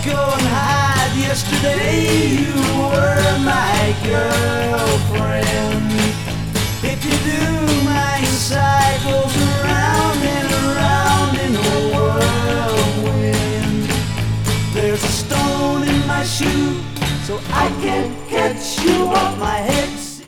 go and hide. Yesterday you were my girlfriend. If you do, my inside goes around and around in a whirlwind. There's a stone in my shoe, so I can't catch you off my